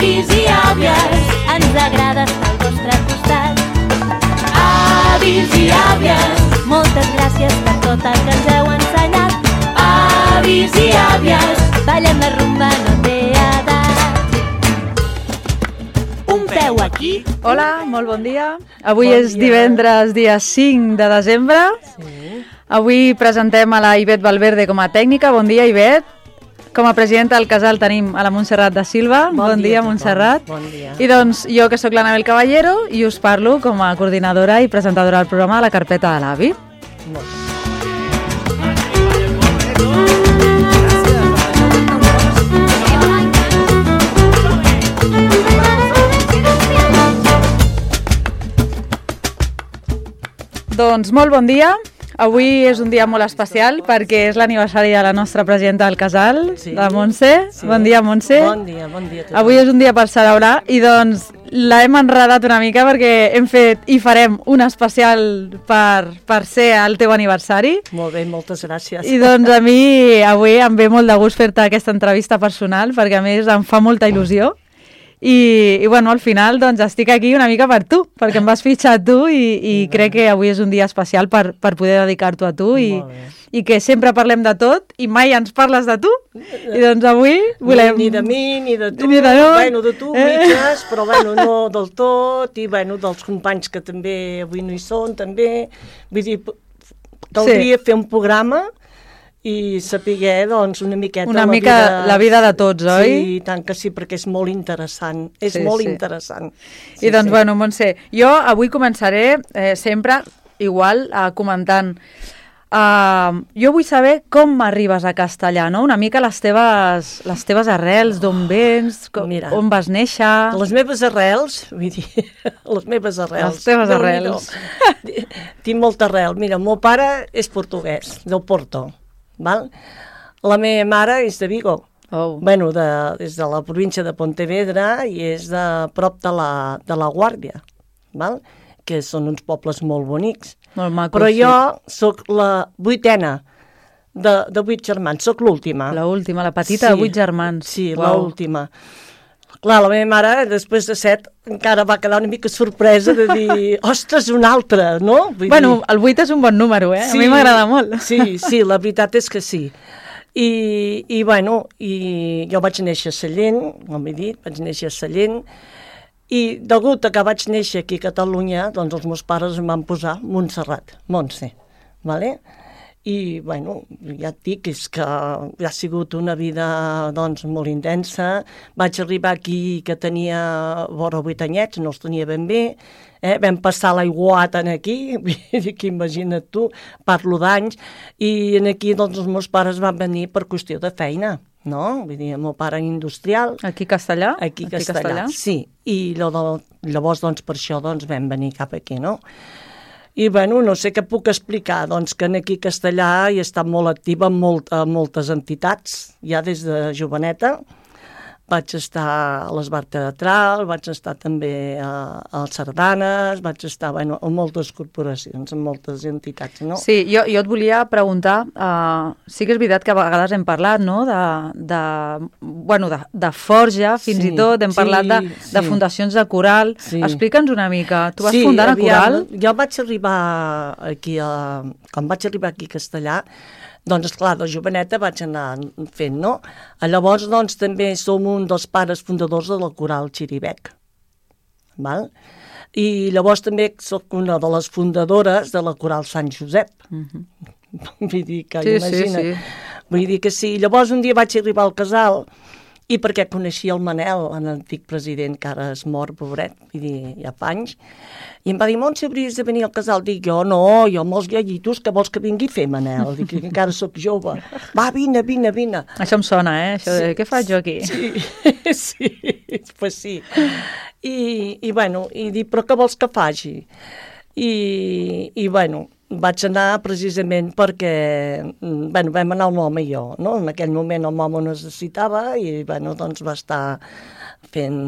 Avis i àvies, ens agrada estar al vostre costat. Avis i àvies, moltes gràcies per tot el que ens heu ensenyat. Avis i àvies, ballem la rumba, no té edat. Un peu aquí. Hola, molt bon dia. Avui és divendres, dia 5 de desembre. Avui presentem a la Ivet Valverde com a tècnica. Bon dia, Ivet. Com a presidenta del casal tenim a la Montserrat da Silva. Bon dia, Montserrat. Bon dia. I doncs jo, que sóc l'Anabel Caballero, i us parlo com a coordinadora i presentadora del programa de la carpeta de l'AVI. Doncs molt bon dia. Avui és un dia molt especial perquè és l'aniversari de la nostra presidenta del casal, la Montse. Sí. Bon dia, Montse. Bon dia a tothom. Avui és un dia per celebrar i doncs l'hem enredat una mica perquè hem fet i farem un especial per ser el teu aniversari. Molt bé, moltes gràcies. I doncs a mi avui em ve molt de gust fer-te aquesta entrevista personal perquè a més em fa molta il·lusió. I bueno, al final doncs estic aquí una mica per tu, perquè em vas fitxar tu i crec que avui és un dia especial per poder dedicar-t'ho a tu i que sempre parlem de tot i mai ens parles de tu i doncs avui volem... Ni de mi, ni de tu, ni de no. Bueno, de tu mitges, però bueno, no del tot, i bueno, dels companys que també avui no hi són, també, vull dir, caldria fer un programa i saber, doncs, una miqueta la vida de tots, oi? Sí, tant que sí, perquè és molt interessant. És molt interessant. I doncs, bueno, Montse, jo avui començaré sempre igual comentant. Jo vull saber com arribes a Castellar, no? Una mica les teves arrels, d'on vens, on vas néixer... Les meves arrels, vull dir, les meves arrels. Les teves arrels. Tinc molta arrel. Mira, el meu pare és portuguès, del Porto. Val? La meva mare és de Vigo, bueno, és de la província de Pontevedra i és de prop de la Guàrdia, val? Que són uns pobles molt bonics. Molt macos, però jo sóc la 8ena de 8 germans, sóc l'última. La petita de 8 germans. Sí, l'última. Clar, la meva mare, després de 7, encara va quedar una mica sorpresa de dir, ostres, un altre, no? Bueno, el 8 és un bon número, eh? Sí, a mi m'agrada molt. Sí, la veritat és que sí. I bueno, jo vaig néixer a Sallent, com he dit, vaig néixer a Sallent, i degut a que vaig néixer aquí a Catalunya, doncs els meus pares em van posar Montserrat, Montse, vale? I, bueno, ja et dic, és que ha sigut una vida, doncs, molt intensa. Vaig arribar aquí que tenia vora 8 anyets, no els tenia ben bé. Vam passar l'aiguat aquí, que imagina't tu, parlo d'anys, i aquí, doncs, els meus pares van venir per qüestió de feina, no? Vull dir, el meu pare industrial. Aquí a Castellar? Aquí a Castellar, sí. I llavors, doncs, per això, doncs, vam venir cap aquí, no? I, bueno, no sé què puc explicar, doncs que aquí a Castellar he estat molt activa en moltes entitats, ja des de joveneta. Vaig estar a l'Esbar Teatral, vaig estar també a Sardanes, vaig estar, bueno, en moltes corporacions, en moltes entitats, no? Sí, jo et volia preguntar, sí que és veritat que a vegades hem parlat, no?, de forja, fins i tot, hem parlat de fundacions de coral. Explica'ns una mica, tu vas fundar una coral? Jo vaig arribar aquí, quan vaig arribar aquí a Castellar, doncs, esclar, de joveneta vaig anar fent, no? Llavors, doncs, també som un dels pares fundadors de la coral Xiribec, val? I llavors també soc una de les fundadores de la coral Sant Josep. Vull dir que, imagina't. Vull dir que sí. Llavors, un dia vaig arribar al casal i perquè coneixia el Manel, l'antic president, que ara és mort, pobret, vull dir, ja fa anys, i em va dir, Montse, hauries de venir al casal. Dic, jo no, jo amb els gallitos, que vols que vingui a fer, Manel? Dic, que encara sóc jove. Va, vine. Això em sona, Això de, què faig jo aquí? Sí, pues sí. I bueno, i dic, però què vols que faci? I bueno, vaig anar precisament perquè, bueno, vam anar el Moma i jo, no? En aquell moment el Moma ho necessitava i, bueno, doncs va estar fent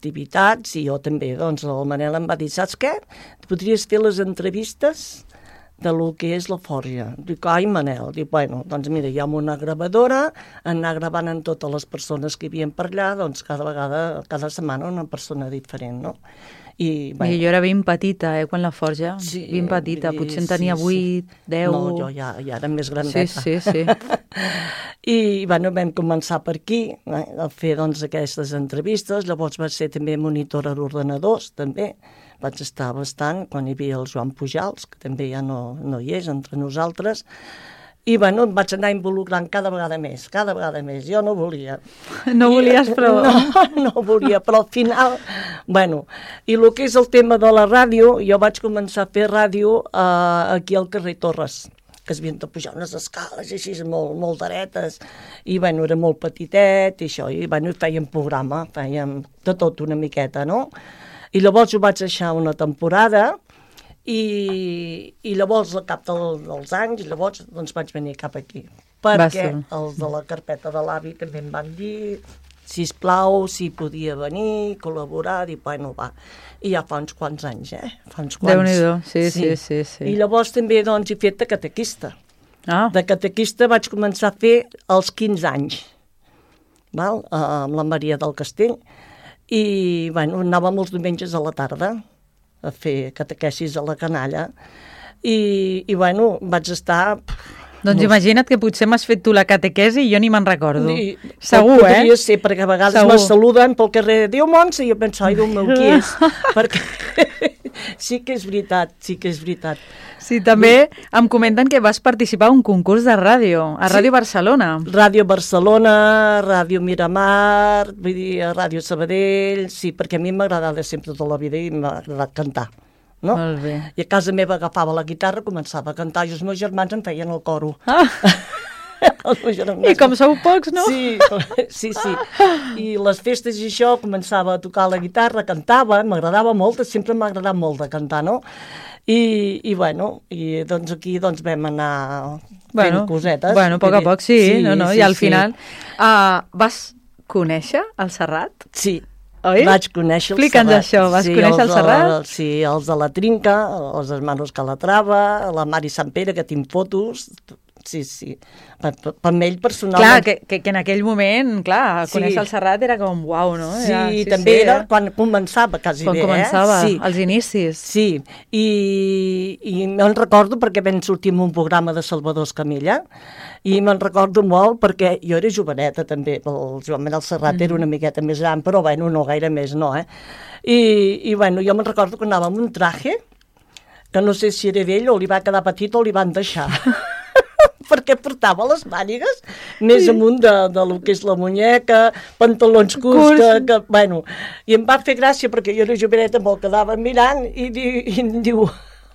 activitats i jo també, doncs el Manel em va dir, saps què? Podries fer les entrevistes de lo que és la forja. Dic, ai, Manel, dic, bueno, doncs mira, hi ha una gravadora, anar gravant amb totes les persones que hi havia per allà, doncs cada setmana una persona diferent, no? I jo era ben petita, quan la forja, ben petita, potser en tenia 8, 10... No, jo ja era més grandeta. Sí. I, bueno, vam començar per aquí, a fer, doncs, aquestes entrevistes, llavors vaig ser també monitora d'ordenadors, també, vaig estar bastant, quan hi havia el Joan Pujals, que també ja no hi és entre nosaltres, i, bueno, em vaig anar involucrant cada vegada més. Jo no volia. No volies, però... No volia, però al final... Bueno, i el que és el tema de la ràdio, jo vaig començar a fer ràdio aquí al carrer Torres, que es havien de pujar unes escales així molt d'aretes, i, bueno, era molt petitet, i això, i, bueno, fèiem programa, fèiem de tot una miqueta, no? I llavors ho vaig deixar una temporada, i llavors al cap dels anys, llavors doncs vaig venir cap aquí, perquè els de la carpeta de l'avi també em van dir, sisplau, si podia venir, col·laborar, i bueno, va. I ja fa uns quants anys, Fa uns quants. Déu-n'hi-do, sí. I llavors també doncs he fet de catequista. De catequista vaig començar a fer als 15 anys, amb la Maria del Castell, i bueno, anàvem els diumenges a la tarda a fer catequesis a la canalla, i bueno, vaig estar... Doncs imagina't que potser m'has fet tu la catequesi i jo ni me'n recordo. Segur, Podria ser, perquè a vegades me saluden pel carrer, diu Montse, i jo penso, ai, Déu meu, qui és? Perquè sí que és veritat. Sí, també em comenten que vas participar a un concurs de ràdio, a Ràdio Barcelona. Ràdio Barcelona, Ràdio Miramar, vull dir, Ràdio Sabadell, sí, perquè a mi m'agradava sempre tota la vida i m'ha agradat cantar. No? Molt bé. I a casa meva agafava la guitarra, començava a cantar, i els meus germans em feien el coro. I com sou pocs, no? Sí. I les festes i això, començava a tocar la guitarra, cantava, m'agradava molt, sempre m'ha agradat molt de cantar, no? I bueno, i doncs aquí doncs vam anar fent cosetes. Bueno, a poc, sí, i al final vas conèixer el Serrat? Sí. Oi? Vaig conèixer el Serrat. Explica'ns això, vas conèixer el Serrat? Sí, els de la Trinca, els hermanos Calatrava, la Mari Sant Pere, que tinc fotos, sí. Per ell personalment... Clar, que en aquell moment, clar, conèixer el Serrat era com uau, no? Sí, també era quan començava quasi bé, començava, als inicis. Sí, i me'n recordo perquè vam sortir en un programa de Salvador Escamilla, i me'n recordo molt perquè jo era joveneta també, el Joan Manel Serrat era una miqueta més gran, però bueno, no gaire més, no, I bueno, jo me'n recordo que anava amb un traje, que no sé si era d'ell o li va quedar petit o li van deixar, perquè portava les mànigues més amunt de lo que és la muñeca, pantalons curts, que bueno, i em va fer gràcia perquè jo era joveneta, me'l quedava mirant i em diu...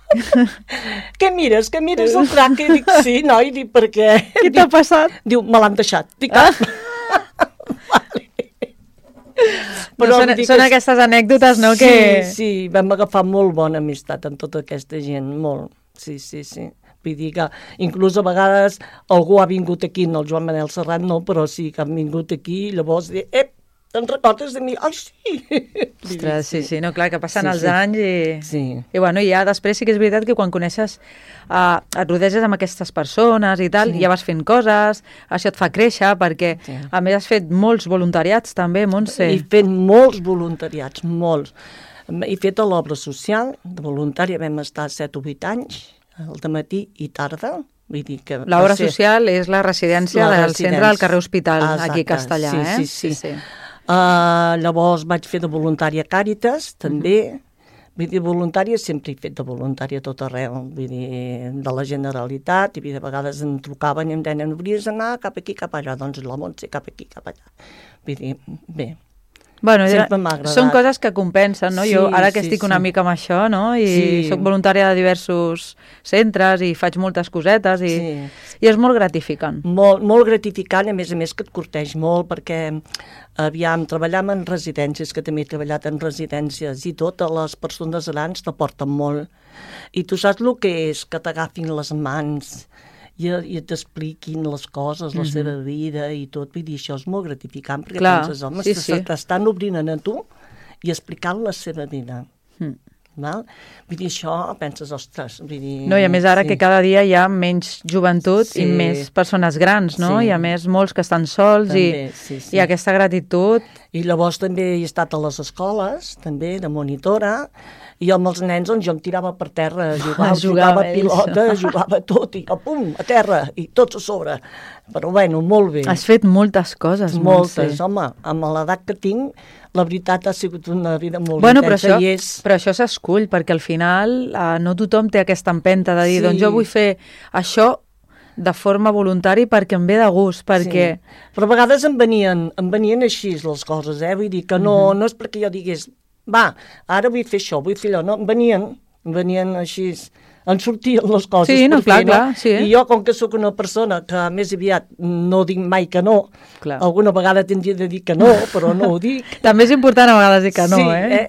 Què mires el traje? I dic, sí, noi, dic, per què? Què t'ha passat? Diu, me l'han deixat. Dic, vale. Però són aquestes anècdotes, no? Sí, vam agafar molt bona amistat amb tota aquesta gent, molt. Sí. Vull dir que inclús a vegades algú ha vingut aquí, no el Joan Manel Serrat, no, però sí que han vingut aquí i llavors dir, te'n recordes de mi? Ai, sí! Ostres, sí, no, clar, que passen els anys i... Sí. I bueno, ja després sí que és veritat que quan coneixes, et rodeges amb aquestes persones i tal, ja vas fent coses, això et fa créixer, perquè a més has fet molts voluntariats també, Montse. He fet molts voluntariats, molts. He fet a l'obra social, de voluntària vam estar 7 o 8 anys, al dematí i tarda. L'obra social és la residència del centre del carrer Hospital, aquí a Castellà, Sí. Llavors vaig fer de voluntària a Càritas, també. Vull dir, voluntària sempre he fet de voluntària a tot arreu, vull dir, de la Generalitat, i de vegades em trucaven i em deien, hauries d'anar cap aquí, cap allà, doncs la Montse cap aquí, cap allà. Vull dir, bé. Bueno, són coses que compensen, no? Jo ara que estic una mica amb això, no? I soc voluntària de diversos centres i faig moltes cosetes i és molt gratificant. Molt gratificant, a més que et curteix molt, perquè treballem en residències, que també he treballat en residències, i totes les persones grans t'aporten molt. I tu saps el que és que t'agafin les mans i t'expliquin les coses, la seva vida i tot. Vull dir, això és molt gratificant, perquè penses, home, t'estan obrint a tu i explicant la seva vida. Val? Vull dir, això penses, ostres... Vull dir, No, i a més ara que cada dia hi ha menys joventut i més persones grans, no? Sí. I a més molts que estan sols També, i aquesta gratitud... I llavors també he estat a les escoles, també, de monitora, i jo amb els nens, doncs, jo em tirava per terra, jugava pilota, jugava tot, i jo, pum, a terra, i tots a sobre. Però, bueno, molt bé. Has fet moltes coses, Moltes, home. Amb l'edat que tinc, la veritat ha sigut una vida molt intensa. intensa. Però això s'escull, perquè al final no tothom té aquesta empenta de dir, doncs jo vull fer això de forma voluntària perquè em ve de gust, perquè... Sí. Però a vegades em venien així les coses, vull dir que no és perquè jo digués, va, ara vull fer això, vull fer allò, no, em venien així, en sortien les coses. Sí, no, clar, sí. I jo, com que sóc una persona que més aviat no dic mai que no, alguna vegada tindria de dir que no, però no ho dic. També és important a vegades dir que no,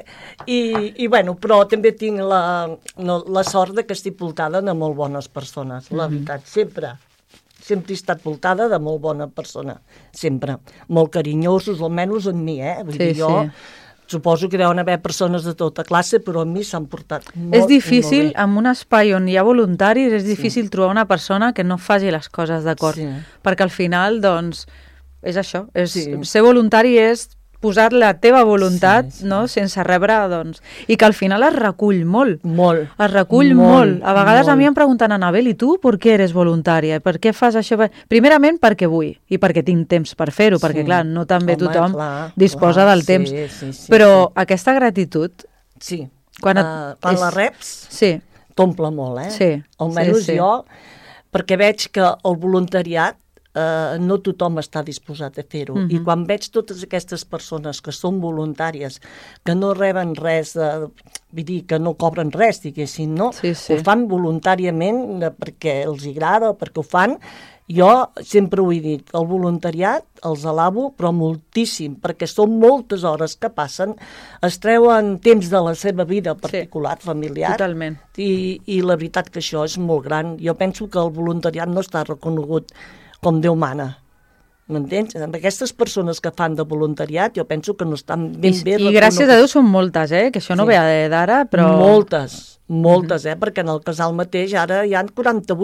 I bueno, però també tinc la sort de que estic voltada de molt bones persones, la veritat, sempre he estat voltada de molt bona persona, sempre. Molt carinyosos, almenys en mi, Vull dir, jo suposo que deuen haver persones de tota classe, però amb mi s'han portat molt. És difícil, en un espai on hi ha voluntaris, és difícil trobar una persona que no faci les coses d'acord, perquè al final, doncs, és això, ser voluntari és posar la teva voluntat, no?, sense rebre, doncs... I que al final es recull molt. Molt. Es recull molt. A vegades a mi em pregunten, Anabel, i tu per què eres voluntària? Per què fas això? Primerament perquè vull, i perquè tinc temps per fer-ho, perquè, clar, no també tothom disposa del temps. Però aquesta gratitud... Sí. Quan la reps, t'omple molt, Sí. Almenys jo, perquè veig que el voluntariat no tothom està disposat a fer-ho. I quan veig totes aquestes persones que són voluntàries, que no reben res, vull dir, que no cobren res, diguéssim, no? Ho fan voluntàriament perquè els agrada, perquè ho fan. Jo sempre ho he dit, el voluntariat els alabo, però moltíssim, perquè són moltes hores que passen, es treuen temps de la seva vida particular, familiar. Totalment. I la veritat que això és molt gran. Jo penso que el voluntariat no està reconegut com Déu mana. M'entens? Amb aquestes persones que fan de voluntariat, jo penso que no estan ben bé reconeguts. I gràcies a Déu són moltes, que això no ve d'ara, però... Moltes, perquè en el casal mateix ara hi ha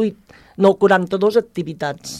42 activitats.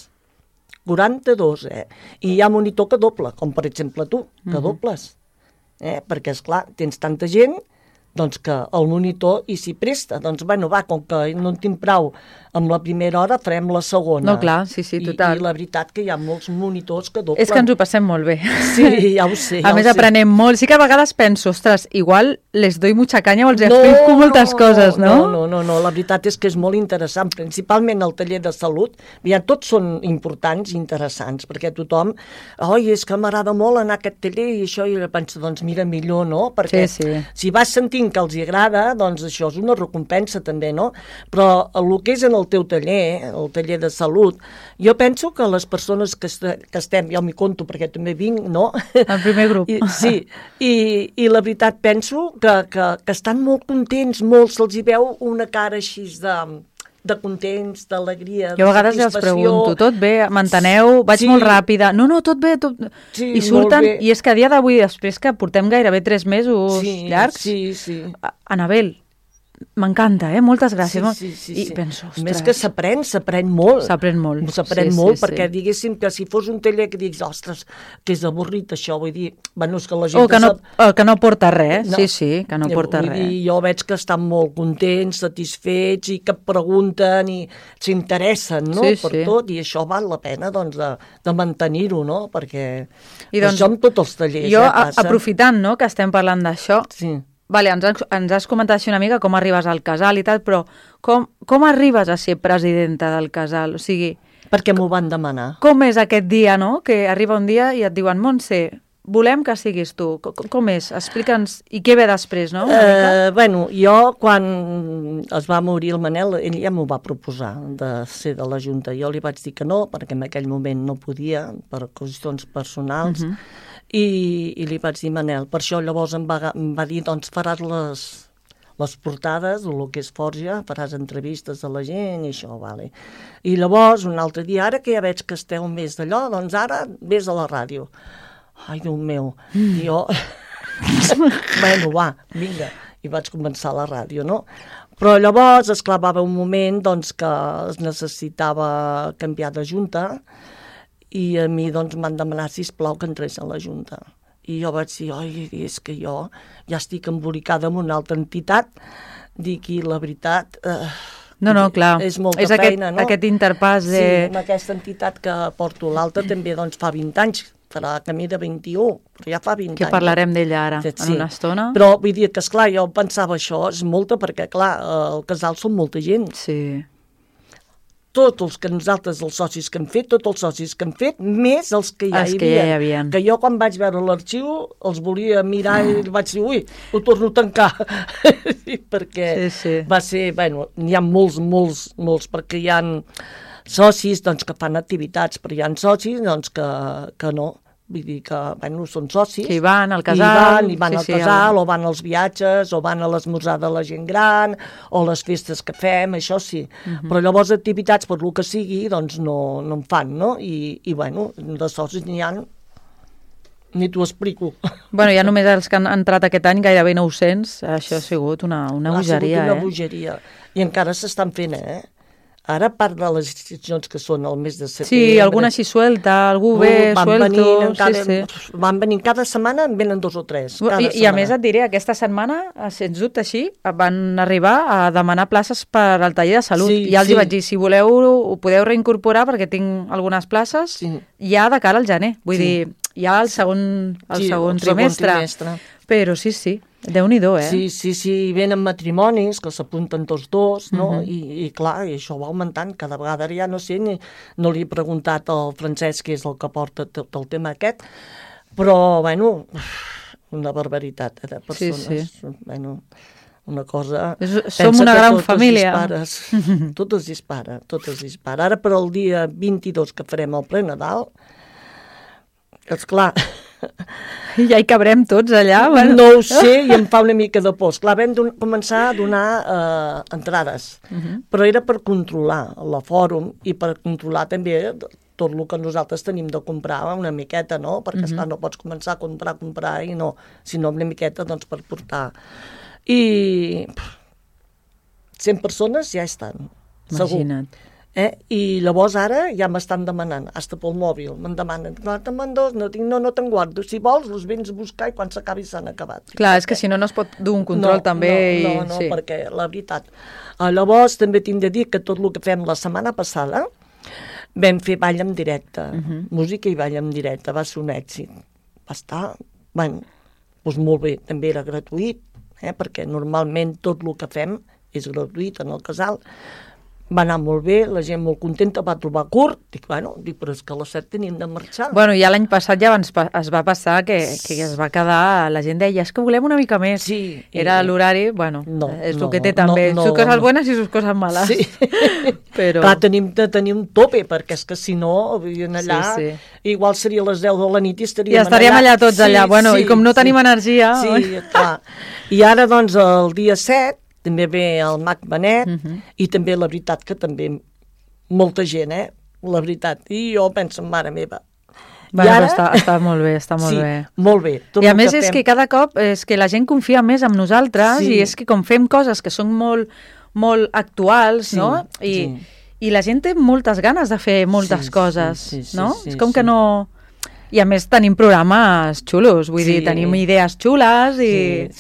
42, I hi ha monitor que doble, com per exemple tu, que dobles. Perquè, esclar, tens tanta gent, doncs que el monitor s'hi presta. Doncs, bueno, va, com que no en tinc prou amb la primera hora, farem la segona. No, clar, sí, total. I la veritat que hi ha molts monitors que doblen. És que ens ho passem molt bé. Sí, ja ho sé. A més, aprenem molt. Sí que a vegades penso, ostres, igual les doy mucha canya o els explico moltes coses, no? No, la veritat és que és molt interessant, principalment el taller de salut. Tots són importants i interessants, perquè tothom, és que m'agrada molt anar a aquest taller i això, i penso, doncs mira, millor, no? Perquè si vas sentint que els hi agrada, doncs això és una recompensa també, no? Però el que és en el teu taller, el taller de salut, jo penso que les persones que estem, jo m'hi conto perquè també vinc, no? El primer grup. Sí, i la veritat penso que estan molt contents, molts se'ls hi veu una cara així de contents, d'alegria, de satisfacció. Jo a vegades els pregunto, tot bé, m'enteneu? Vaig molt ràpida. No, tot bé, tot... Sí, i surten, i és que a dia d'avui, després que portem gairebé 3 mesos llargs, sí. Anabel, m'encanta, moltes gràcies. Sí. I penso, ostres... Més que s'aprèn molt. S'aprèn molt. S'aprèn molt, perquè diguéssim que si fos un taller que diguis, ostres, que és avorrit això, vull dir, bueno, és que la gent... O que no porta res, sí, que no porta res. Jo veig que estan molt contents, satisfets, i que pregunten i s'interessen, no?, per tot, i això val la pena, doncs, de mantenir-ho, no?, perquè això amb tots els tallers, jo, aprofitant, no?, que estem parlant d'això, vale, ens has comentat així una mica com arribes al casal i tal, però com arribes a ser presidenta del casal? O sigui... Perquè m'ho van demanar. Com és aquest dia, no?, que arriba un dia i et diuen, Montse, volem que siguis tu. Com és? Explica'ns. I què ve després, no? Bueno, jo, quan es va morir el Manel, ell ja m'ho va proposar de ser de la Junta. Jo li vaig dir que no, perquè en aquell moment no podia, per qüestions personals, i li vaig dir, Manel, per això llavors em va dir, doncs faràs les portades, el que és Forja, faràs entrevistes a la gent i això, vale. I llavors, un altre dia, ara que ja veig que esteu més d'allò, doncs ara vés a la ràdio. Ai, Déu meu, jo... Bueno, va, vinga. I i vaig començar a la ràdio, no? Però llavors, esclar, va haver un moment doncs, que es necessitava canviar de junta i a mi doncs, m'han demanat, sisplau, que entrés a la junta. I jo vaig dir, oi, és que jo ja estic embolicada amb una altra entitat, dic, i la veritat... No, clar, és molta feina, no? Aquest interpàs de... Sí, amb aquesta entitat que porto l'altra també doncs, fa 20 anys, farà camí de 21, però ja fa 20 anys. Que parlarem d'ella ara, sí. en una estona. Però vull dir que, esclar, jo pensava això, és molta, perquè, clar, el casal són molta gent. Sí. Tots els que nosaltres, els socis que hem fet, tots els socis que hem fet, més els que ja hi havia. Que jo, quan vaig veure l'arxiu, els volia mirar i vaig dir, ui, ho torno a tancar. Perquè va ser, bueno, n'hi ha molts, perquè hi ha socis doncs, que fan activitats, però hi ha socis doncs, que no. Vull dir que, bueno, són socis. Que hi van al casal. I van al casal, o van als viatges, o van a l'esmorzar de la gent gran, o les festes que fem, això sí. Però llavors activitats, per lo que sigui, doncs no en fan, no? I bueno, de socis n'hi ha, ni t'ho explico. Bueno, ja només els que han entrat aquest any, gairebé 900, això ha sigut una bogeria, Ha sigut una bogeria. I encara s'estan fent, Ara, a part de les inscripcions que són al mes de setembre... Sí, alguna així suelta, algú ve suelto... Van venint cada setmana, en venen 2 o 3. I a més et diré, aquesta setmana, sens dubte així, van arribar a demanar places per al taller de salut. I ja els hi vaig dir, si voleu, ho podeu reincorporar perquè tinc algunes places ja de cara al gener. Vull dir, ja el segon trimestre. Però sí, Déu-n'hi-do, Sí, venen matrimonis que s'apunten tots dos, no? I clar, i això va augmentant cada vegada. Ara ja no sé, no li he preguntat al Francesc, que és el que porta tot el tema aquest, però, bueno, una barbaritat de persones. Sí. Bueno, una cosa... Som una gran família. Tot es dispara. Ara per al dia 22 que farem el ple Nadal, esclar... Ja hi cabrem tots allà? Bueno. No ho sé, i em fa una mica de por. Esclar, vam començar a donar entrades, però era per controlar la fòrum i per controlar també tot el que nosaltres tenim de comprar una miqueta, no? Perquè, esclar, no pots començar a comprar i no, sinó una miqueta doncs, per portar. I 100 persones ja estan, segur. Imagina't. I llavors ara ja m'estan demanant, hasta pel mòbil, me'n demanen, te'n mandos, no te'n guardo, si vols els vens a buscar i quan s'acabi s'han acabat. Clar, és que si no es pot dur un control també. No, perquè la veritat. Llavors també tinc de dir que tot el que fem la setmana passada vam fer ball en directe, música i ball en directe, va ser un èxit. Va estar, bueno, doncs molt bé, també era gratuït, perquè normalment tot el que fem és gratuït en el casal. Va anar molt bé, la gent molt contenta, va trobar curt, però és que a les 7 tenim de marxar. Bueno, ja l'any passat ja es va passar que es va quedar, la gent deia, és que volem una mica més. Sí. Era l'horari, bueno, és el que té també, sus coses bones i sus coses males. Sí. Però... Clar, tenim de tenir un tope, perquè és que si no, allà, igual seria les 10 de la nit i estaríem allà tots allà, bueno, i com no tenim energia... Sí, clar. I ara, doncs, el dia 7, també ve el Mac Benet, i també la veritat que també molta gent, la veritat. I jo penso, mare meva. Bueno, ara... està molt bé, molt bé. Sí, molt bé. I a més és que cada cop és que la gent confia més en nosaltres i és que com fem coses que són molt actuals, no? I la gent té moltes ganes de fer moltes coses, no? És com que no... I a més tenim programes xulos, vull dir, tenim idees xules i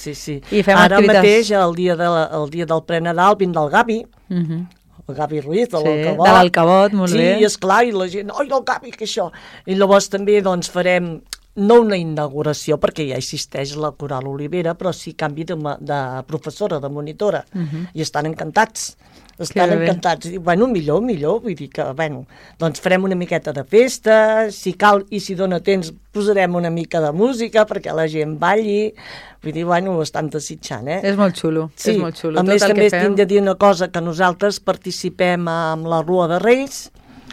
fem ara activitats. Ara mateix, el dia del Prenadal, vindrà el Gavi, el Gavi Ruiz, de l'Alcabot. De l'Alcabot, molt bé. Sí, esclar, i la gent, oi, el Gavi, que això? I llavors també doncs, farem, no una inauguració, perquè ja existeix la Coral Olivera, però sí canvi de professora, de monitora, i estan encantats. Estan encantats. I, bueno, millor, vull dir que, bueno, doncs farem una miqueta de festa, si cal i si dona temps posarem una mica de música perquè la gent balli, vull dir, bueno, ho estan desitjant, És molt xulo, és molt xulo. A més, també tinc de dir una cosa, que nosaltres participem amb la Rua de Reis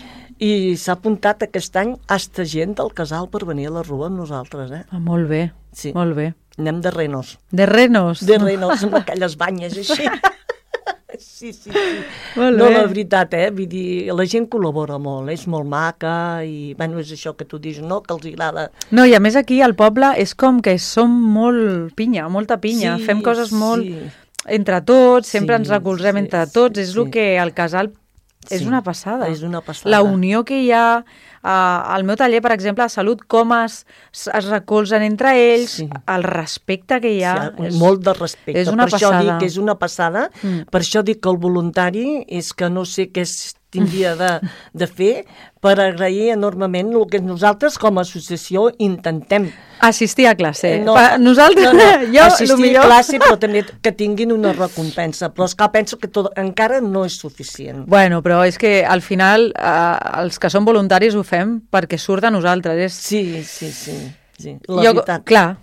i s'ha apuntat aquest any hasta gent del casal per venir a la Rua amb nosaltres, Molt bé, molt bé. Anem de renos. De renos? De renos, amb aquelles banyes així. Sí. Molt No, bé. la veritat, vull dir, la gent col·labora molt, és molt maca i, bueno, és això que tu dius, no?, que els agrada. No, i a més aquí al poble és com que som molt pinya, molta pinya, Sí, fem coses molt sí. entre tots, sempre Sí, ens recolzem sí, entre tots, és sí. el que al casal és Sí, una passada. és una passada. La unió que hi ha al meu taller, per exemple, a Salut, com es recolzen entre ells, Sí. el respecte que hi ha. Sí, molt de respecte. és una per això passada. dic que és una passada, per això dic que el voluntari és que no sé què tindria de fer per agrair enormement el que nosaltres com a associació intentem. Assistir a classe. No, Nosaltres, jo, assistir el millor... a classe, però també que tinguin una recompensa. Però és que penso que encara no és suficient. Bueno, però és que al final els que som voluntaris ho fem perquè surt de nosaltres. Sí. La veritat. Clar,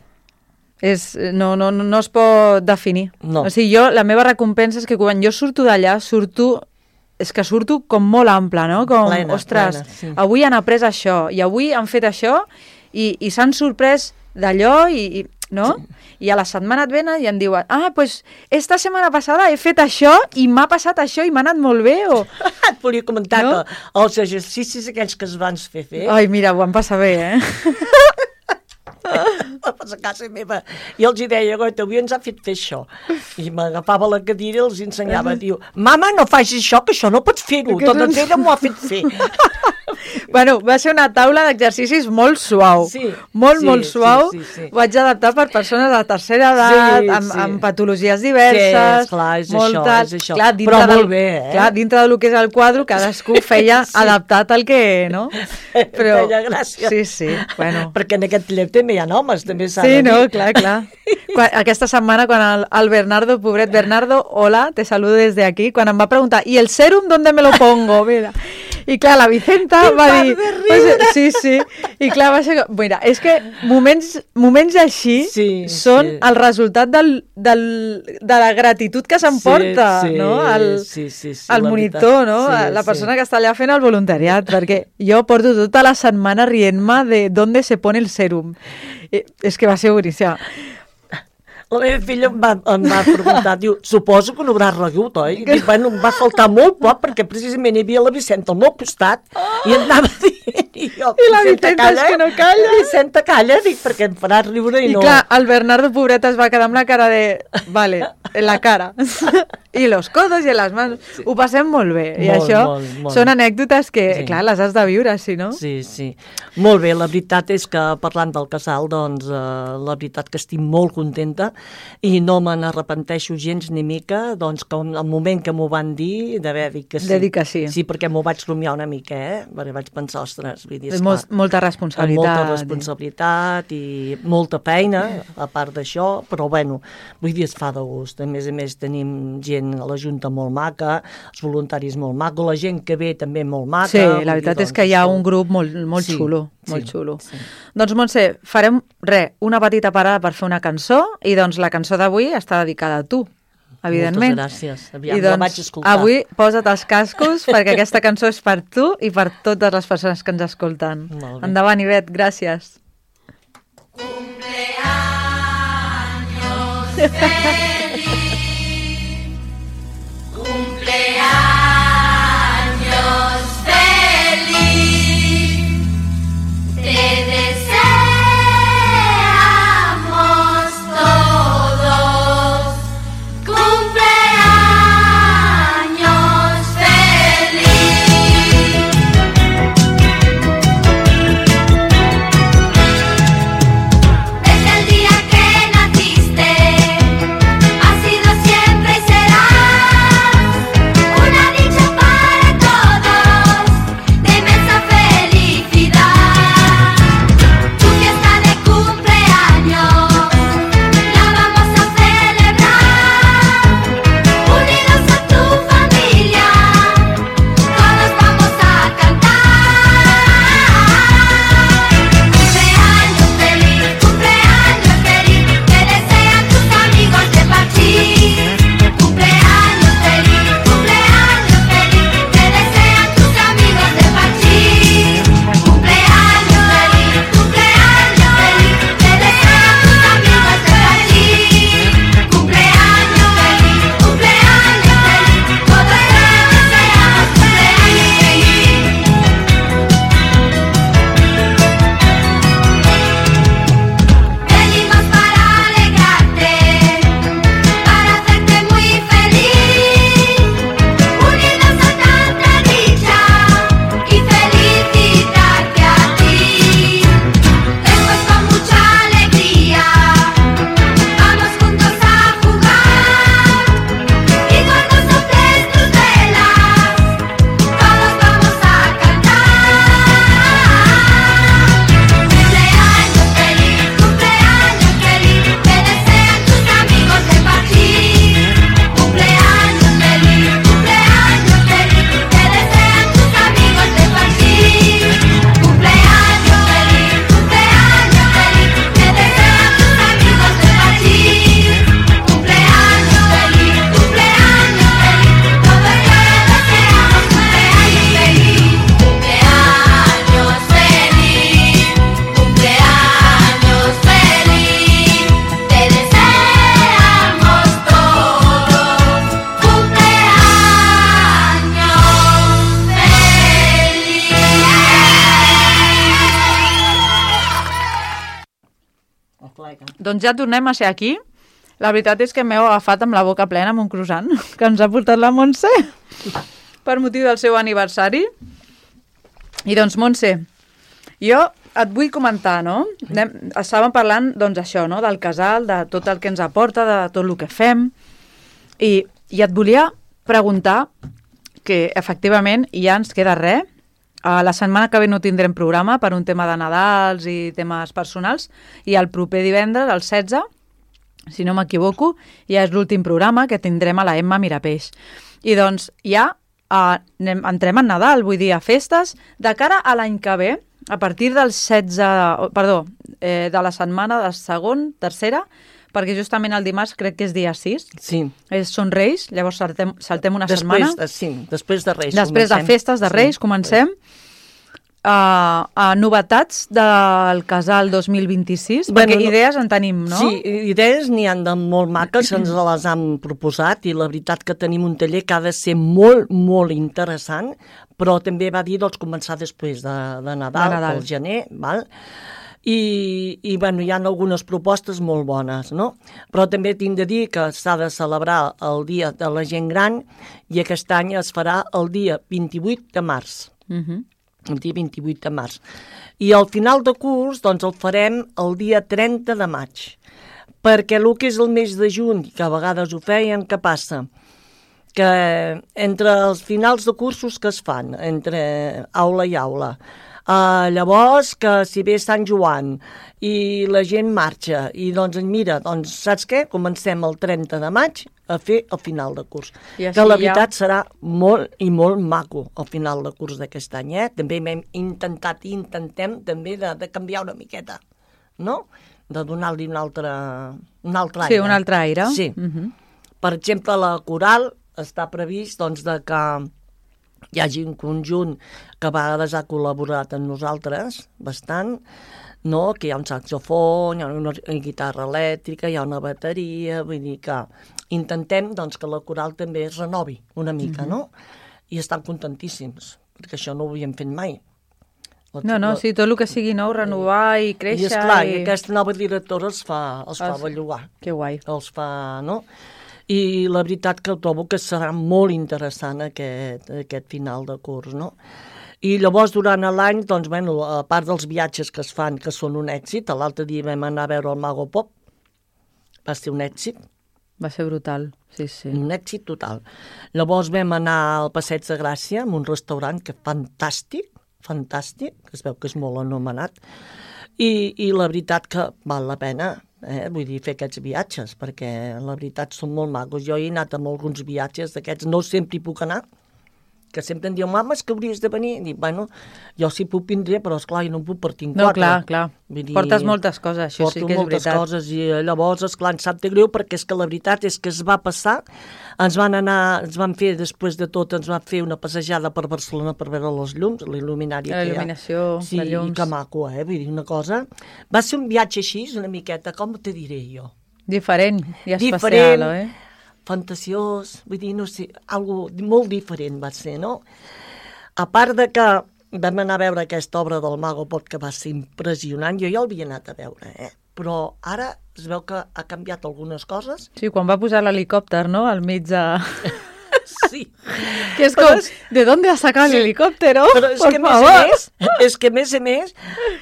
no es pot definir. No. O sigui, la meva recompensa és que quan jo surto d'allà, és que surto com molt ample, no? Com, Plena, ostres, sí. avui han après això, i avui han fet això, i s'han sorprès d'allò, no? Sí. I a la setmana et venen i em diuen, pues esta setmana passada he fet això i m'ha passat això i m'ha anat molt bé, o... Et volia comentar No? que els exercicis aquells que es van fer, Ai, mira, ho van passar bé, a casa meva, i els hi deia, goita, avui ens ha fet fer això. I m'agafava la cadira i els ensenyava, diu, mama, no facis això, que això no pots fer-ho, Que tot és ella m'ho ha fet fer. Bueno, va ser una taula d'exercicis molt suau. Sí, molt sí, suau. sí. Ho vaig adaptar per persones de tercera edat, Sí, amb sí. patologies diverses. Sí, clar, és molt això, tal. és això. Clar, Però molt bé, Clar, dintre del que és el quadre, cadascú feia adaptat al que, no? Feia gràcia. Sí, bueno. Perquè en aquest llep també hi ha homes, també s'ha Sí, de no, dir. clar. Aquesta setmana, quan el Bernardo, pobret Bernardo, hola, te saludo desde aquí, quan em va preguntar, ¿y el serum dónde me lo pongo? Mira. I clar, la Vicenta va dir... Sí. I clar, va ser... Mira, és que moments així són el resultat de la gratitud que s'emporta, no? El monitor, no? La persona que està allà fent el voluntariat, perquè jo porto tota la setmana rient-me de d'on se pone el serum. És que va ser boníssima. La meva filla em va preguntar, diu, suposo que no hauràs regut, oi? I dic, bueno, em va faltar molt poc, perquè precisament hi havia la Vicenta al meu costat i em anava dient, i la Vicenta és que no calla. Vicenta calla, dic, perquè em faràs riure i no... I clar, el Bernardo, pobret, es va quedar amb la cara de... Vale, en la cara. I los codos i les mans. Sí. Ho passem molt bé. I això són anècdotes que, clar, les has de viure, si no? Sí. Molt bé, la veritat és que parlant del casal, doncs, la veritat que estic molt contenta i no me n'arrepenteixo gens ni mica, doncs, que el moment que m'ho van dir, d'haver dit que sí. De dir que sí. Sí, perquè m'ho vaig rumiar una mica, perquè vaig pensar, ostres, vull dir, molta responsabilitat. Molta responsabilitat i molta feina, a part d'això, però bueno, vull dir, es fa de gust. A més tenim gent a la Junta molt maca, els voluntaris molt macos, la gent que ve també molt maca. Sí, la veritat és que hi ha un grup molt xulo, molt xulo. Sí. Doncs, Montse, farem una petita parada per fer una cançó i doncs la cançó d'avui està dedicada a tu, evidentment. Moltes gràcies. Aviam, I doncs, la vaig escoltar. Avui posa't els cascos perquè aquesta cançó és per tu i per totes les persones que ens escolten. Endavant, Ivet, gràcies. Cumpleaños feliz, cumpleaños feliz, te deseamos todos, cumpleaños feliz. Desde el día que naciste plega. Doncs ja tornem a ser aquí. La veritat és que m'heu agafat amb la boca plena amb un croissant que ens ha portat la Montse per motiu del seu aniversari. I doncs, Montse, jo et vull comentar, no? Estàvem parlant, doncs, això, no? Del casal, de tot el que ens aporta, de tot el que fem. I et volia preguntar que, efectivament, ja ens queda res. La setmana que ve no tindrem programa per un tema de Nadals i temes personals. I el proper divendres, el 16, si no m'equivoco, ja és l'últim programa que tindrem a la Emma Mirapeix. I doncs ja entrem en Nadal, vull dir, a festes. De cara a l'any que ve, a partir del 16, de la setmana de tercera, perquè justament el dimarts crec que és dia 6, sí. Són Reis, llavors saltem una setmana. Després de Reis. Després comencem. De festes de Reis comencem. Novetats del casal 2026, perquè idees en tenim, no? Sí, idees n'hi han de molt maques, ens les han proposat, i la veritat que tenim un taller que ha de ser molt, molt interessant, però també va dir començar després de Nadal, pel gener, val? I bueno, hi ha algunes propostes molt bones, no? Però també tinc de dir que s'ha de celebrar el Dia de la Gent Gran i aquest any es farà el dia 28 de març. El dia 28 de març. I al final de curs, doncs, el farem el dia 30 de maig. Perquè el que és el mes de juny, que a vegades ho feien, què passa? Que entre els finals de cursos que es fan, entre aula i aula, llavors que si ve Sant Joan i la gent marxa i doncs mira, doncs saps què? Comencem el 30 de maig a fer el final de curs. Que la veritat serà molt i molt maco el final de curs d'aquest any, També hem intentem també de canviar una miqueta, no? De donar-li un altre aire. Sí, un altre aire. Sí. Per exemple, la coral està previst doncs que hi hagi un conjunt que a vegades ha col·laborat amb nosaltres bastant, no? Que hi ha un saxofon, hi ha una guitarra elèctrica, hi ha una bateria, vull dir que intentem doncs, que la coral també es renovi una mica, no? I estan contentíssims, perquè això no ho havíem fet mai. Sí, tot el que sigui nou, renovar i créixer. I esclar, aquesta nova directora els fa bellugar. Que guai. Els fa, no? I la veritat que trobo que serà molt interessant aquest final de curs, no? I llavors, durant l'any, doncs, bueno, a part dels viatges que es fan, que són un èxit, l'altre dia vam anar a veure el Mago Pop, va ser un èxit. Va ser brutal, sí. Un èxit total. Llavors vam anar al Passeig de Gràcia, en un restaurant que fantàstic, que es veu que és molt anomenat, i la veritat que val la pena, vull dir, fer aquests viatges, perquè la veritat són molt macos. Jo he anat amb alguns viatges d'aquests, no sempre hi puc anar, que sempre em diuen, mama, és que hauries de venir. I dic, bueno, jo sí puc vindré, però esclar, jo no puc per tinc 4. No, clar. Portes moltes coses, això sí que és veritat. Porto moltes coses i llavors, esclar, em sap de greu, perquè és que la veritat és que es va passar, ens van fer, després de tot, ens van fer una passejada per Barcelona per veure les llums, la il·luminària que hi ha. La il·luminació, sí, de llums. Sí, que maco, vull dir, una cosa. Va ser un viatge així, una miqueta, com te diré jo? Diferent i especial, oi? Fantasiós, vull dir, no sé, algo molt diferent va ser, no? A part de que vam anar a veure aquesta obra del Mago Pop, que va ser impressionant, jo ja l'havia anat a veure, però ara es veu que ha canviat algunes coses. Sí, quan va posar l'helicòpter, no?, al mig de... Sí. Que és com, ¿de dónde ha sacado el helicòptero? Però és que, a més a més,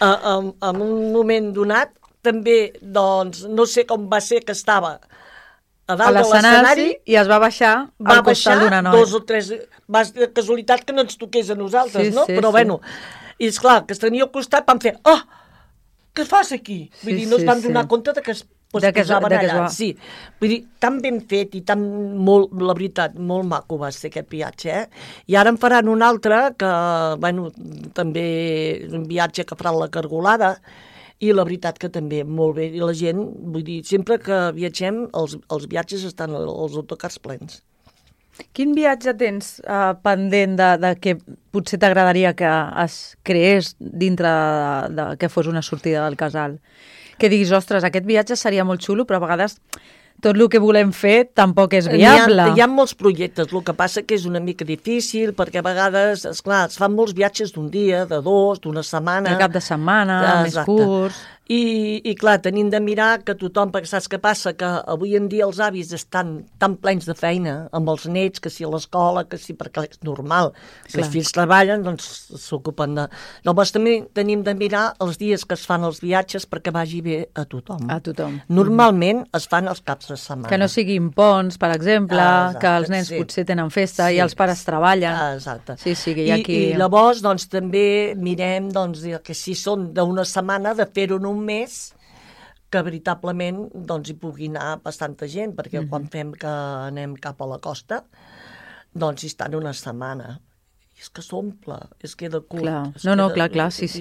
en un moment donat, també, doncs, no sé com va ser que estava a dalt de l'escenari i es va baixar al costat d'una noia. 2 o 3, de casualitat que no ens toqués a nosaltres, no? Però bueno, i esclar, que es tenia al costat, vam fer, què fas aquí? Vull dir, no es van donar compte de que es posaven allà. Sí, vull dir, tan ben fet i tan molt, la veritat, molt maco va ser aquest viatge, I ara en faran un altre, que, bueno, també un viatge que farà la Cargolada, i la veritat que també molt bé, i la gent, vull dir, sempre que viatgem, els viatges estan els autocars plens. Quin viatge tens pendent de que potser t'agradaria que es creés dintre de que fos una sortida del casal? Que diguis, ostres, aquest viatge seria molt xulo, però a vegades tot el que volem fer tampoc és viable. Hi ha molts projectes, el que passa que és una mica difícil, perquè a vegades, esclar, es fan molts viatges d'un dia, de 2, d'una setmana. El cap de setmana, més curts. I clar, tenim de mirar que tothom, perquè saps què passa? Que avui en dia els avis estan tan plens de feina amb els nets, que si a l'escola, que si perquè és normal. Si els fills treballen, doncs s'ocupen de... Llavors també tenim de mirar els dies que es fan els viatges perquè vagi bé a tothom. A tothom. Normalment es fan els caps de setmana. Que no siguin ponts, per exemple, Exacte, que els nens potser tenen festa i els pares treballen. Exacte. Sí, que hi ha aquí... I llavors, doncs, també mirem doncs, que si són d'una setmana, de fer-ho en un mes, que veritablement doncs, hi pugui anar bastanta gent, perquè quan fem que anem cap a la costa, doncs hi estan una setmana. I és que s'omple, es queda curt. Clar. Clar, sí.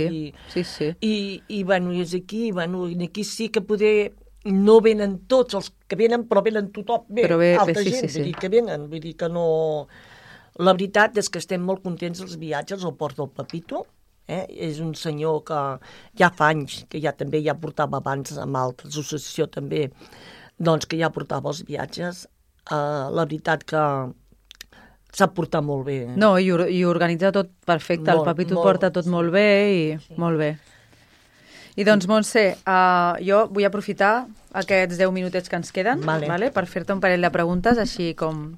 I bueno, és aquí, i aquí sí que poder... No venen tots els que venen, però venen tothom. Alta gent, vull dir que venen, vull dir que no... La veritat és que estem molt contents dels viatges al Port del Pepito. És un senyor que ja fa anys, que també ja portava abans amb altra associació també, doncs que ja portava els viatges. La veritat que sap portar molt bé. No, i organitza tot perfecte, el Pepito porta tot molt bé i molt bé. I doncs, Montse, jo vull aprofitar aquests 10 minutets que ens queden per fer-te un parell de preguntes així com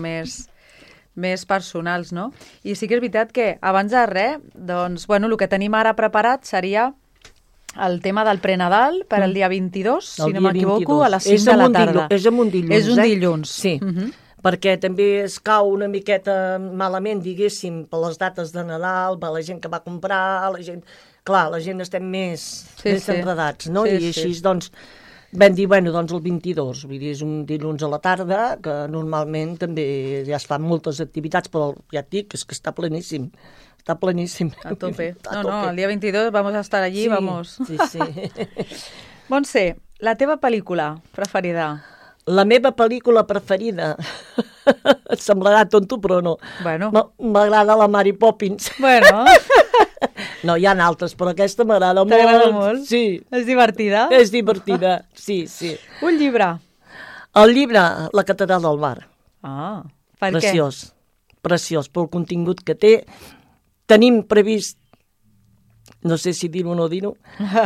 més personals, no? I sí que és veritat que, abans de res, doncs, bueno, el que tenim ara preparat seria el tema del prenadal per al dia 22, si no m'equivoco, a les 5 de la tarda. És un dilluns, És un dilluns. Sí, perquè també es cau una miqueta malament, diguéssim, per les dates de Nadal, per la gent que va comprar, la gent... Clar, la gent estem més enredats, no? I així, doncs, vam dir, bueno, doncs el 22, vull dir, és un dilluns a la tarda, que normalment també ja es fan moltes activitats, però ja et dic, és que està pleníssim. Està pleníssim. A tope. No, el dia 22 vamos a estar allí, vamos. Sí. Montse, la teva pel·lícula preferida? La meva pel·lícula preferida... Et semblarà tonto, però no. Bueno. M'agrada la Mary Poppins. Bueno... No, hi ha altres, però aquesta m'agrada molt. T'agrada molt? Sí. És divertida? És divertida, sí. Un llibre? El llibre, La catedral del Bar. Per preciós, què? Preciós, pel contingut que té. Tenim previst, no sé si dir-ho o no dir-ho.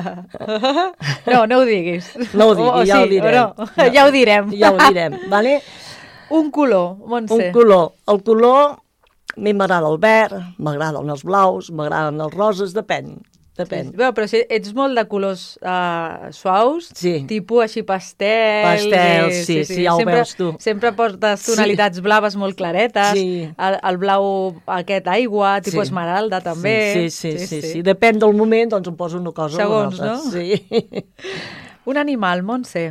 No ho diguis. No ho digui, ja ho direm. No. Ja ho direm. Ja ho direm, vale? Un color, Montse. Un color. El color... A mi m'agrada el verd, m'agraden els blaus, m'agraden els roses, depèn. Però si ets molt de colors suaus, tipus així pastels... Pastels, sí, ja ho veus tu. Sempre portes tonalitats blaves molt claretes, el blau aquest aigua, tipus esmeralda també. Sí. Depèn del moment, doncs em poso una cosa o una altra. Segons, no? Sí. Un animal, Montse.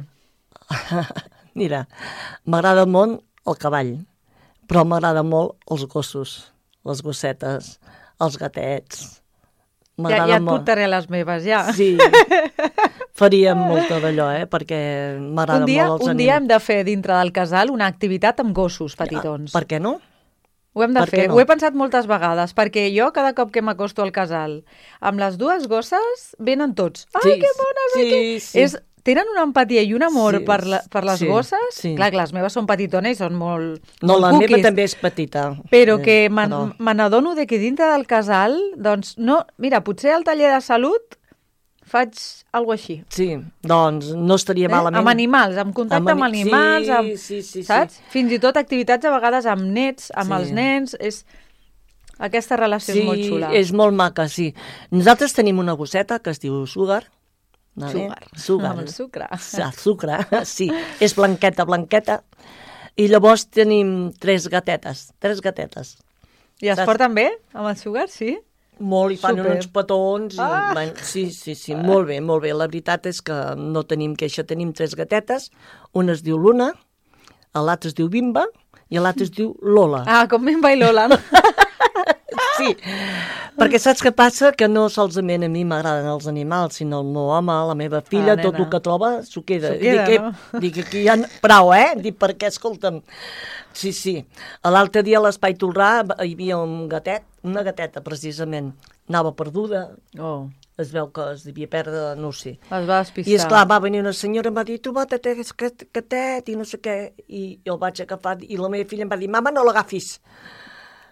Mira, m'agrada molt el cavall. Però m'agrada molt els gossos, les gossetes, els gatets. Ja et portaré les meves, ja. Sí, faríem molta d'allò, perquè m'agrada molt els animals. Un dia hem de fer dintre del casal una activitat amb gossos petitons. Per què no? Ho hem de fer. Ho he pensat moltes vegades, perquè jo cada cop que m'acosto al casal amb les dues gosses venen tots. Ai, que bones! Sí. Tenen una empatia i un amor per les gosses. Clar, les meves són petitones i són molt No, la cookies, meva també és petita. Però que me n'adono que dintre del casal, doncs, no... Mira, potser al taller de salut faig alguna cosa així. Sí, doncs no estaria malament. Amb animals, amb contacte amb animals, saps? Fins i tot activitats a vegades amb nets, amb els nens, aquesta relació és molt xula. Sí, és molt maca, sí. Nosaltres tenim una gosseta que es diu Sugar. Sugar. Amb el sucre. Sucre, sí. És blanqueta. I llavors tenim 3 gatetes. I es porten bé amb el Sugar, sí? Molt, i fan uns petons. Sí, molt bé. La veritat és que no tenim queixa. Tenim 3 gatetes. Una es diu Luna, l'altra es diu Bimba i l'altra es diu Lola. Com Bimba i Lola. Sí, perquè saps què passa? Que no solament a mi m'agraden els animals, sinó el meu home, la meva filla, tot el que troba s'ho queda. Dic, aquí hi ha prou, Dic, perquè, escolta'm, sí. L'altre dia a l'Espai Tolrà hi havia un gatet, una gateta, precisament, anava perduda. Es veu que es devia perdre, no ho sé. Es va despistar. I esclar, va venir una senyora i em va dir, tu va, aquest gatet, i no sé què, i jo el vaig agafar, i la meva filla em va dir, mama, no l'agafis.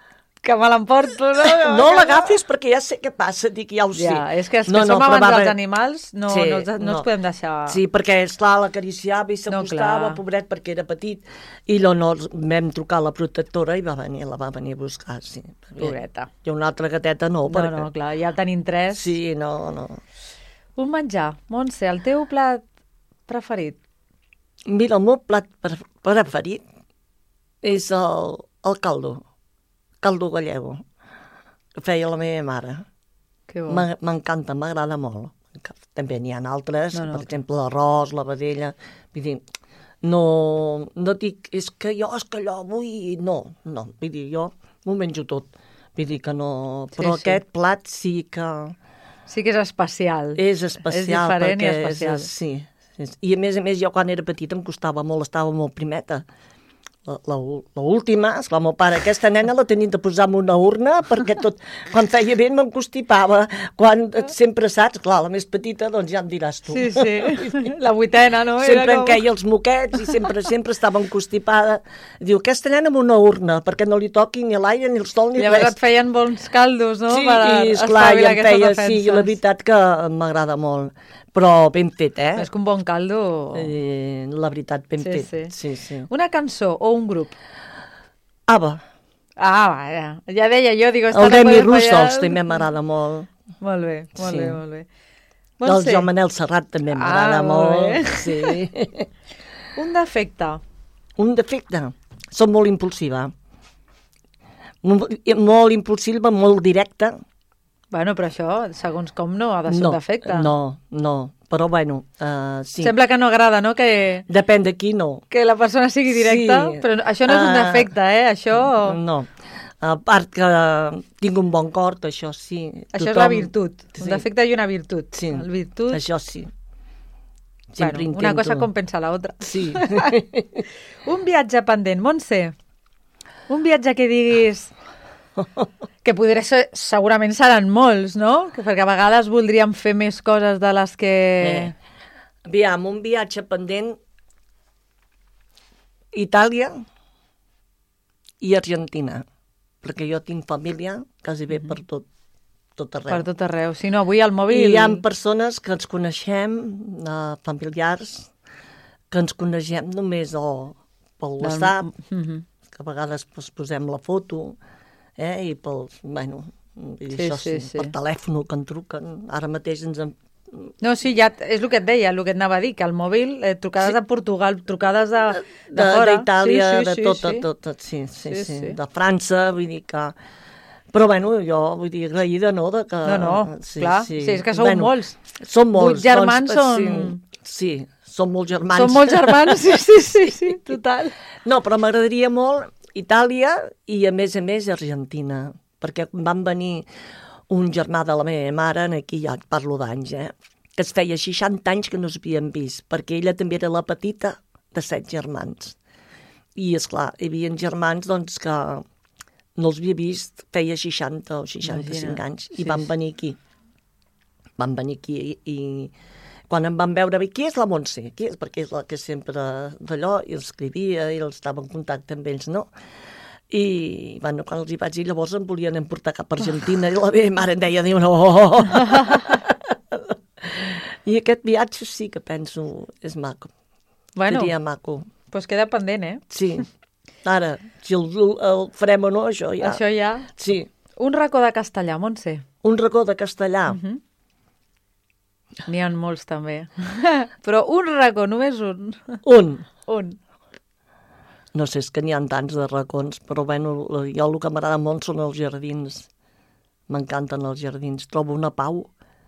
Que me l'emporto, no? No l'agafis perquè ja sé què passa, dic, ja ho sé. Ja, és que els que som amants dels animals no els podem deixar... Sí, perquè, esclar, l'acariciava i s'acostava, pobret, perquè era petit, i no vam trucar a la protectora i la va venir a buscar, sí. Pobreta. I una altra gateta no, perquè... No, clar, ja tenim 3. Sí, no. Un menjar. Montse, el teu plat preferit? Mira, el meu plat preferit és el caldo gallego, que feia la meva mare. Que bo. M'encanta, m'agrada molt. També n'hi ha altres, per exemple, l'arròs, la vedella, vull dir, no dic, és que allò vull... No, vull dir, jo m'ho menjo tot, vull dir que no... Però aquest plat sí que... Sí que és especial. És especial. És diferent i especial. Sí. I a més, jo quan era petita em costava molt, estava molt primeta. L'última, esclar, meu pare, aquesta nena la tenien de posar en una urna perquè quan feia vent me'n constipava. Sempre saps, clar, la més petita, doncs ja em diràs tu. Sí, la 8ª, no? Sempre em queia els moquets i sempre estava constipada. Diu, aquesta nena en una urna, perquè no li toqui ni l'aire, ni el sol, ni res. Llavors et feien bons caldos, no? Sí, i esclar, i em feia, sí, la veritat que m'agrada molt. Però ben fet, És que un bon caldo... La veritat, ben fet. Sí. Una cançó o un grup? ABBA. Vaja. Ja deia jo, digo... El Demi Russos també m'agrada molt. Molt bé, molt bé. El Joan Manel Serrat també m'agrada molt. Sí. Un defecte? Un defecte? Soc molt impulsiva. Molt impulsiva, molt directa. Bueno, però això, segons com, no ha de ser un defecte. No, però bueno, sí. Sembla que no agrada, no? Depèn de qui, no. Que la persona sigui directa, però això no és un defecte, Això... No, a part que tinc un bon cor, això sí. Això és la virtut, un defecte i una virtut. Sí, això sí. Bueno, una cosa compensa la otra. Sí. Un viatge pendent, Montse. Un viatge que diguis... Que segurament seran molts, no? Perquè a vegades voldríem fer més coses de les que... Aviam, un viatge pendent... Itàlia i Argentina. Perquè jo tinc família quasi bé per tot arreu. Per tot arreu. Si no, avui al mòbil... I hi ha persones que ens coneixem, familiars, que ens coneixem només pel WhatsApp, que a vegades posem la foto... i pels, bueno, per telèfon que en truquen, ara mateix ens... No, sí, ja és el que et deia, el que et anava a dir, que al mòbil, trucades de Portugal, trucades de fora... D'Itàlia, de tot, sí, de França, vull dir que... Però, bueno, jo vull dir agraïda, no? No, clar, sí, és que sou molts. Som molts. 8 germans són... Sí, som molts germans. Som molts germans, sí, total. No, però m'agradaria molt Itàlia i, a més, Argentina, perquè van venir un germà de la meva mare, aquí ja parlo d'anys, que es feia 60 anys que no s'havien vist, perquè ella també era la petita de 7 germans. I, esclar, hi havia germans doncs, que no els havia vist feia 60 o 65 anys, i van venir aquí. Van venir aquí i quan em van veure, qui és la Montse? Qui és? Perquè és la que sempre d'allò, i els escrivia, i els estava en contacte amb ells, no? I, bueno, quan els hi vaig dir, llavors em volien emportar cap a Argentina, i la meva mare em deia, no! I aquest viatge sí que penso, és maco. Seria maco. Doncs queda pendent, Sí. Ara, si el farem o no, això ja... Això ja? Sí. Un racó de castellà, Montse. Un racó de castellà? N'hi ha molts, també. Però un racó, només un. Un. No sé, és que n'hi ha tants de racons, però bueno, jo el que m'agrada molt són els jardins. M'encanten els jardins. Trobo una pau.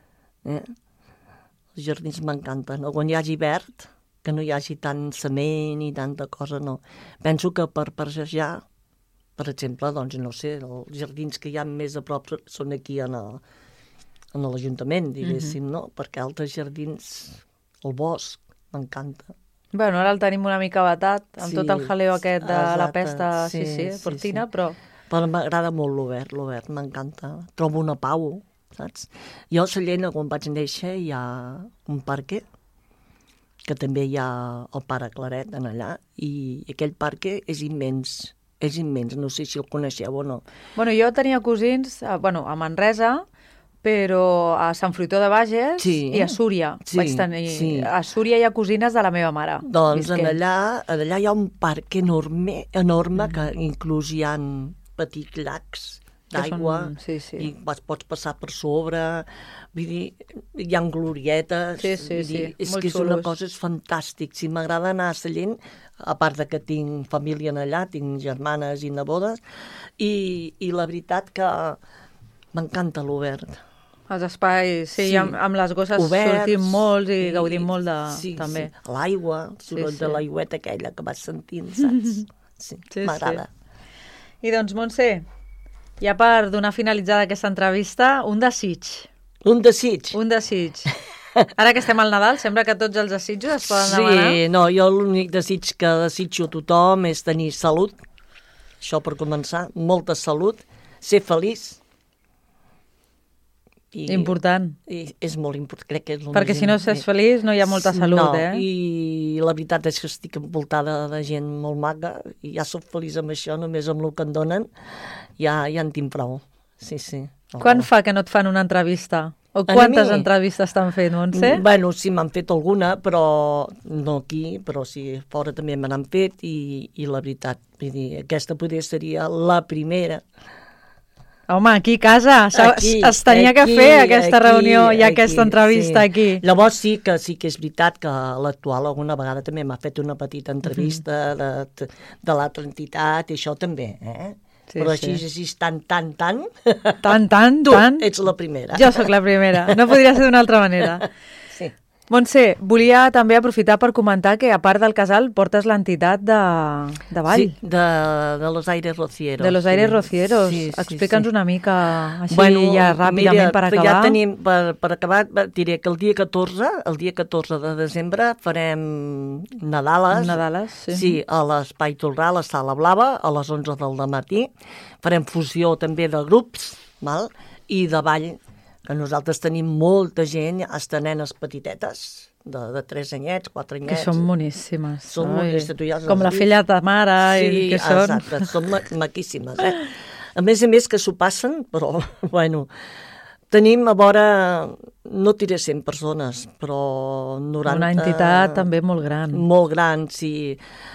Els jardins m'encanten. Quan hi hagi verd, que no hi hagi tant cement i tanta cosa, no. Penso que per passejar, per exemple, doncs, no sé, els jardins que hi ha més a prop són aquí en l'Ajuntament, diguéssim, no? Perquè altres jardins, el bosc, m'encanta. Bueno, ara el tenim una mica batat, amb tot el jaleo aquest de la pesta, portina, però... Però m'agrada molt l'obert, m'encanta. Trobo una pau, saps? Jo a Sallent, quan vaig néixer, hi ha un parc, que també hi ha el Pare Claret en allà, i aquell parc és immens, és immens, no sé si el coneixeu o no. Bueno, jo tenia cosins, a Manresa, però a Sant Fruitó de Bages i a Súria. Vaig tenir... A Súria hi ha cosines de la meva mare. Doncs allà hi ha un parc enorme que inclús hi ha petits llacs d'aigua i pots passar per sobre, vull dir, hi ha glorietes, és que és una cosa, és fantàstic. Si m'agrada anar a Sallent, a part de que tinc família allà, tinc germanes i nebodes, i la veritat que m'encanta l'Obert. Els espais, amb les gosses sortim molts i gaudim molt també. Sí, l'aigua, el soroll de l'aigüeta aquella que vas sentint, saps? Sí, m'agrada. I doncs, Montse, ja per donar finalitzada aquesta entrevista, un desig. Un desig? Un desig. Ara que estem al Nadal, sembla que tots els desitjos es poden demanar. Sí, no, jo l'únic desig que desitjo a tothom és tenir salut, això per començar, molta salut, ser feliç. Important. I és molt important, crec que és el perquè si no s'és feliç no hi ha molta salut, i la veritat és que estic envoltada de gent molt maca i ja soc feliç amb això, només amb el que em donen ja en tinc prou. Sí. Quan fa que no et fan una entrevista? O quantes entrevistes t'han fet, Montse? Bueno, sí, m'han fet alguna, però no aquí, però sí, fora també me n'han fet i la veritat, vull dir, aquesta potser seria la primera. Home, aquí a casa es tenia que fer aquesta reunió i aquesta entrevista aquí. Llavors sí que és veritat que l'actual alguna vegada també m'ha fet una petita entrevista de l'altra entitat i això també, però així tant. Tu ets la primera. Jo sóc la primera, no podria ser d'una altra manera. Sí. Montse, volia també aprofitar per comentar que a part del casal portes l'entitat de ball. Sí, de los Aires Rocieros. De los Aires Rocieros. Explica'ns una mica així ja ràpidament per acabar. Ja tenim, per acabar, diré que el dia 14 de desembre farem Nadales. Sí, a l'Espai Tolrà, a la Sala Blava, a les 11 del matí. Farem fusió també de grups, i de ball, que nosaltres tenim molta gent, hasta nenes petitetes, de 3 anyets, 4 anyets. Que són moníssimes. Són moníssimes. Com la filla de mare. Sí, exacte, són maquíssimes. A més que s'ho passen, però, bueno, tenim a vora, no diré 100 persones, però 90... Una entitat també molt gran. Molt gran, sí.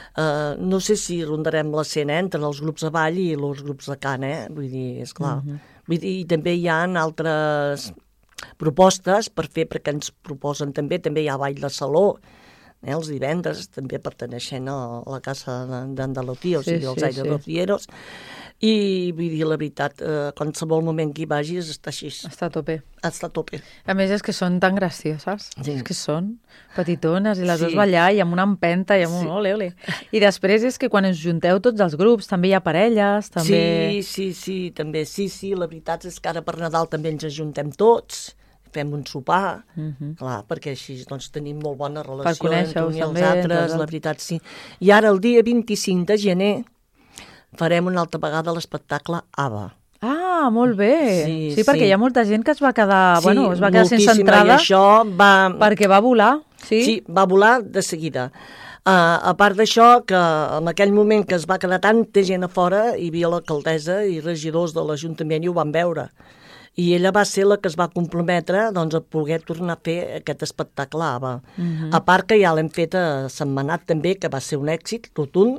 No sé si rondarem la 100 entre els grups de ball i els grups de cant, vull dir, esclar. I també hi ha altres propostes per fer, perquè ens proposen també hi ha ball de saló, els divendres, també perteneixent a la Casa d'Andalusia, o sigui, els Aires Rocieros, i vull dir la veritat, qualsevol moment que hi vagis està així. Està a tope. Està a tope. A més és que són tan gracioses, és que són petitones i les veus ballar i amb una empenta i amb un ole. I després és que quan ens junteu tots els grups també hi ha parelles, també... Sí, també, la veritat és que ara per Nadal també ens ajuntem tots, fem un sopar, clar, perquè així doncs tenim molt bona relació entre uns i els altres, la veritat sí. I ara el dia 25 de gener farem una altra vegada l'espectacle ABBA. Ah, molt bé. Sí, perquè hi ha molta gent que es va quedar, es va quedar sense entrada perquè va volar. Sí, va volar de seguida. A part d'això, que en aquell moment que es va quedar tanta gent a fora, hi havia l'alcaldessa i regidors de l'Ajuntament i ho van veure. I ella va ser la que es va comprometre a poder tornar a fer aquest espectacle ABBA. A part que ja l'hem fet a Sentmenat també, que va ser un èxit rotund,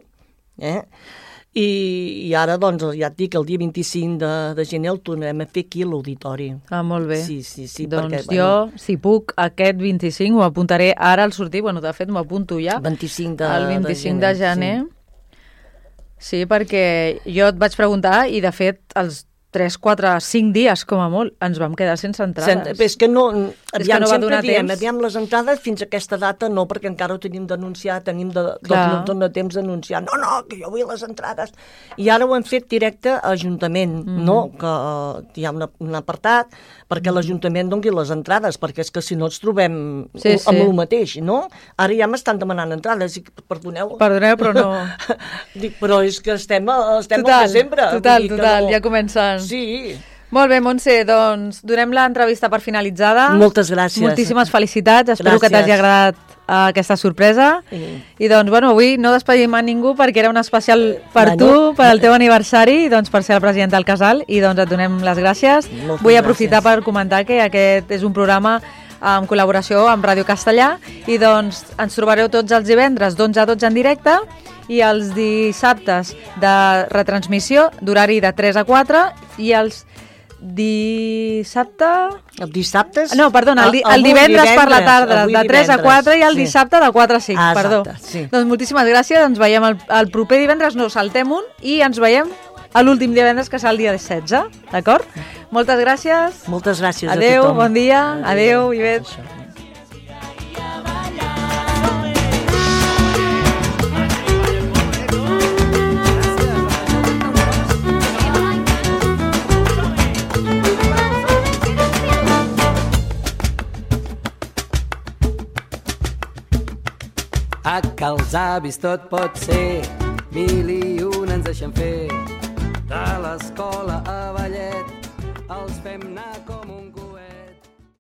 i ara, ja et dic, el dia 25 de gener el tornarem a fer aquí a l'auditori. Ah, molt bé. Sí. Doncs jo, si puc, aquest 25 ho apuntaré ara al sortir, de fet m'ho apunto ja. El 25 de gener. Sí, perquè jo et vaig preguntar i, de fet, els 3, 4, 5 dies, com a molt, ens vam quedar sense entrades. És que no sempre diem, les entrades fins a aquesta data no, perquè encara ho tenim d'anunciar, tenim no dona temps d'anunciar. No, que jo vull les entrades. I ara ho hem fet directe a Ajuntament, que hi ha un apartat perquè l'Ajuntament doni les entrades, perquè és que si no ens trobem amb el mateix, no? Ara ja m'estan demanant entrades, i perdoneu, però no. Dic, però és que estem al desembre. Total, ja comencen. Sí. Molt bé, Montse, doncs donem l'entrevista per finalitzada. Moltes gràcies. Moltíssimes felicitats, espero que Gràcies. t'hagi agradat aquesta sorpresa. I doncs, bueno, avui no despedim a ningú perquè era un especial per tu, per al teu aniversari, doncs per ser el president del casal, i doncs et donem les gràcies. Vull aprofitar per comentar que aquest és un programa en col·laboració amb Ràdio Castellà, i doncs ens trobareu tots els divendres d'11 a 12 en directe, i els dissabtes de retransmissió d'horari de 3 a 4, i els dissabtes? No, perdona, el divendres per la tarda, de 3 a 4, i el dissabte de 4 a 5, perdó. Sí. Doncs moltíssimes gràcies, ens veiem el proper divendres, no saltem un, i ens veiem a l'últim divendres, que serà el dia 16, d'acord? Moltes gràcies. Moltes gràcies a tothom. Adéu, bon dia. Adéu, Ivet. A que els avis tot pot ser, 1001 ens deixen fer. De l'escola a ballet els fem anar com